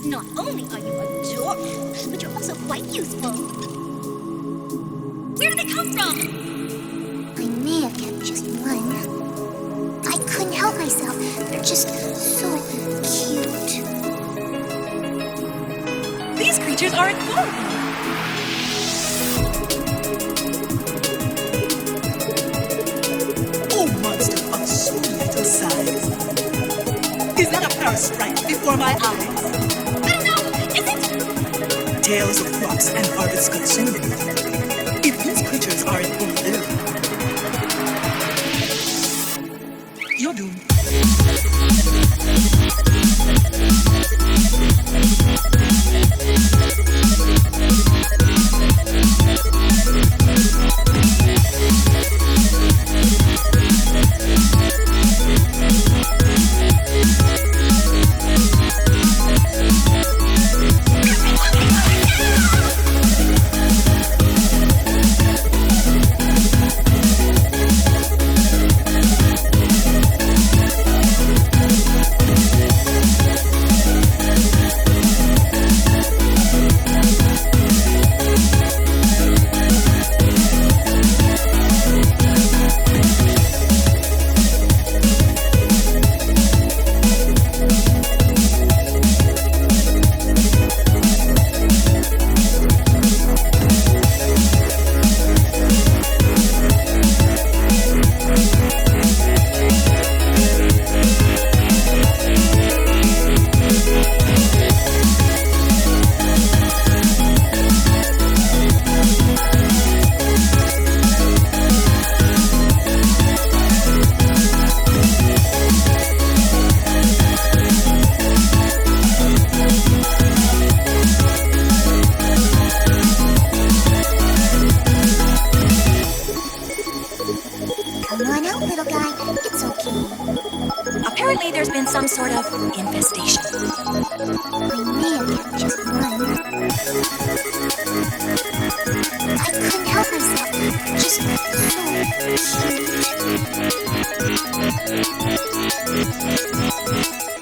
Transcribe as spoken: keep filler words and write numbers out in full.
Not only are you adorable, but you're also quite useful. Where did they come from? I may have kept just one. I couldn't help myself. They're just so cute. These creatures are adorable. Oh, monster of so little size. Is that a Paris right before my eyes? I don't know. Is it? Tales of fox and harvest consumed. If these creatures are in full bloom, you're doomed. Come on out, little guy. It's okay. Apparently there's been some sort of infestation. I may have kept just one. I couldn't help myself. They're just so cute.